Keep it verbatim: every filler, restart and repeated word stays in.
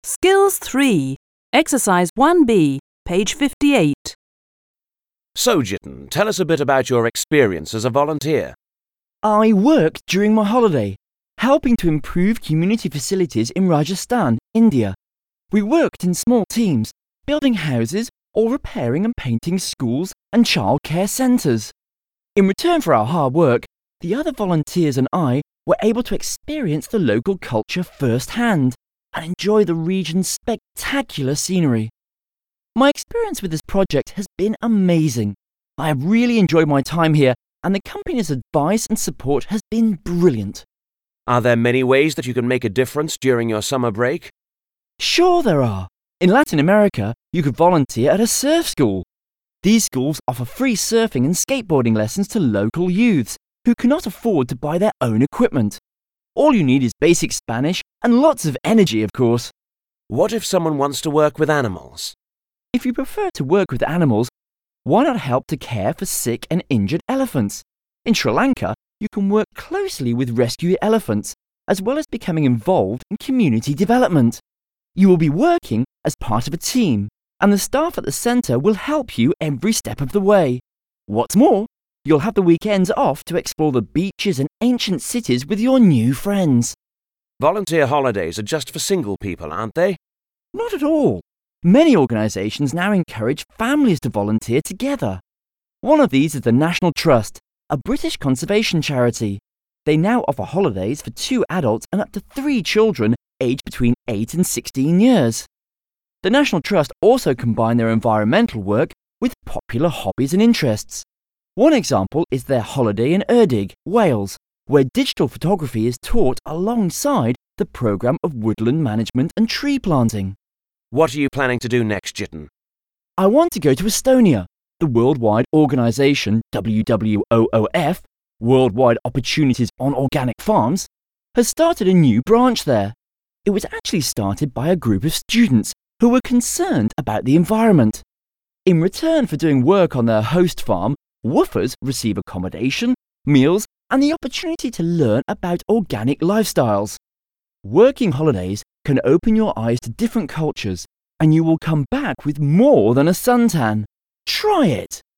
Skills three, Exercise one B, page fifty-eight. So, Jiten, tell us a bit about your experience as a volunteer. I worked during my holiday, helping to improve community facilities in Rajasthan, India. We worked in small teams, building houses or repairing and painting schools and childcare centres. In return for our hard work, the other volunteers and I were able to experience the local culture firsthand and enjoy the region's spectacular scenery. My experience with this project has been amazing. I have really enjoyed my time here, and the company's advice and support has been brilliant. Are there many ways that you can make a difference during your summer break? Sure there are. In Latin America, you could volunteer at a surf school. These schools offer free surfing and skateboarding lessons to local youths who cannot afford to buy their own equipment. All you need is basic Spanish and lots of energy, of course. What if someone wants to work with animals? If you prefer to work with animals, why not help to care for sick and injured elephants? In Sri Lanka, you can work closely with rescue elephants, as well as becoming involved in community development. You will be working as part of a team, and the staff at the centre will help you every step of the way. What's more, you'll have the weekends off to explore the beaches and ancient cities with your new friends. Volunteer holidays are just for single people, aren't they? Not at all. Many organisations now encourage families to volunteer together. One of these is the National Trust, a British conservation charity. They now offer holidays for two adults and up to three children aged between eight and sixteen years. The National Trust also combine their environmental work with popular hobbies and interests. One example is their holiday in Erdig, Wales, where digital photography is taught alongside the programme of woodland management and tree planting. What are you planning to do next, Jiten? I want to go to Estonia. The worldwide organisation W W O O F, Worldwide Opportunities on Organic Farms, has started a new branch there. It was actually started by a group of students who were concerned about the environment. In return for doing work on their host farm, woofers receive accommodation, meals, and the opportunity to learn about organic lifestyles. Working holidays can open your eyes to different cultures, and you will come back with more than a suntan. Try it!